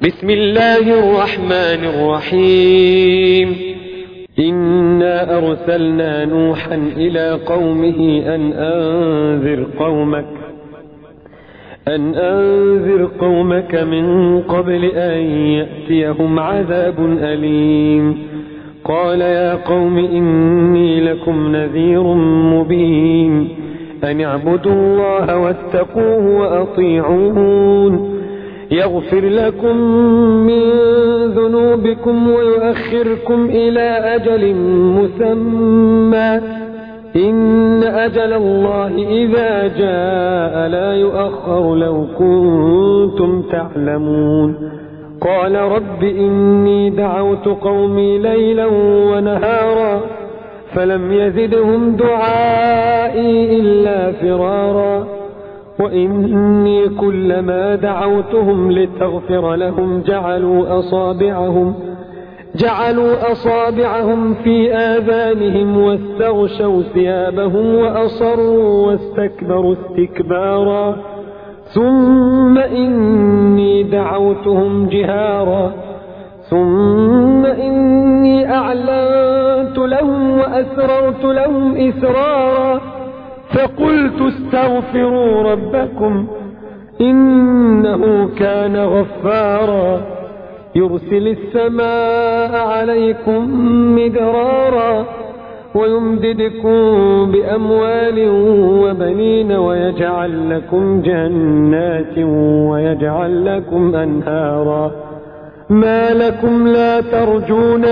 بسم الله الرحمن الرحيم. إنا أرسلنا نوحا إلى قومه أن أنذر قومك من قبل أن يأتيهم عذاب أليم. قال يا قوم إني لكم نذير مبين أن اعبدوا الله واتقوه وأطيعون يغفر لكم من ذنوبكم ويؤخركم إلى أجل مسمى إن أجل الله إذا جاء لا يؤخر لو كنتم تعلمون. قال رب إني دعوت قومي ليلا ونهارا فلم يزدهم دعائي إلا فرارا وإني كلما دعوتهم لتغفر لهم جعلوا أصابعهم في آذانهم واستغشوا ثيابهم وأصروا واستكبروا استكبارا ثم إني دعوتهم جهارا ثم إني أعلنت لهم وأسررت لهم إسرارا فقلت استغفروا ربكم إنه كان غفارا يرسل السماء عليكم مدرارا ويمددكم بأموال وبنين ويجعل لكم جنات ويجعل لكم أنهارا ما لكم لا ترجون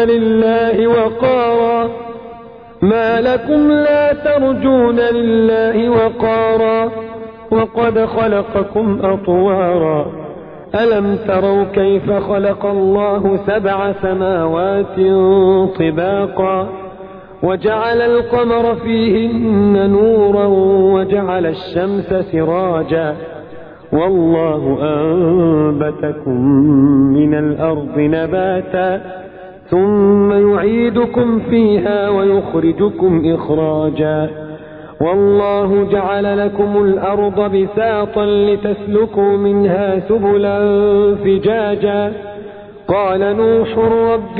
لله وقارا وقد خلقكم أطوارا ألم تروا كيف خلق الله 7 سماوات طباقا وجعل القمر فيهن نورا وجعل الشمس سراجا والله أنبتكم من الأرض نباتا ثم يعيدكم فيها ويخرجكم إخراجا والله جعل لكم الأرض بساطا لتسلكوا منها سبلا فجاجا قال نوح رب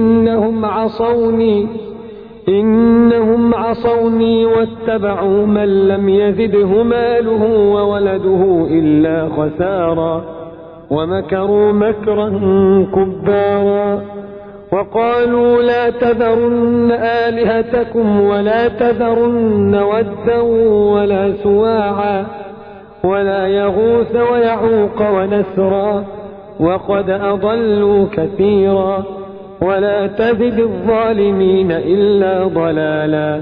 إنهم عصوني واتبعوا من لم يزده ماله وولده إلا خسارا ومكروا مكرا كبارا وقالوا لا تذرن آلهتكم ولا تذرن ودا ولا سواعا ولا يغوث ويعوق ونسرا وقد أضلوا كثيرا ولا تزد الظالمين إلا ضلالا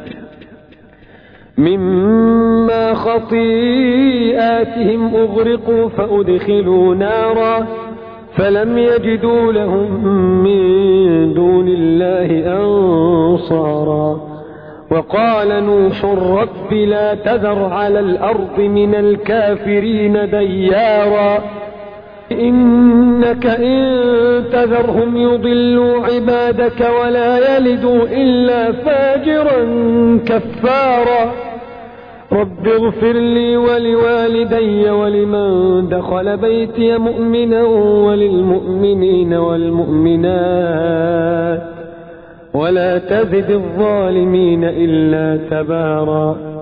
مما خطيئاتهم أغرقوا فأدخلوا نارا فلم يجدوا لهم من دون الله أنصارا وقال نوح رب لا تذر على الأرض من الكافرين ديارا إنك إن تذرهم يضلوا عبادك ولا يلدوا إلا فاجرا كفارا رب اغفر لي ولوالدي ولمن دخل بيتي مؤمنا وللمؤمنين والمؤمنات ولا تزد الظالمين إلا تبارا.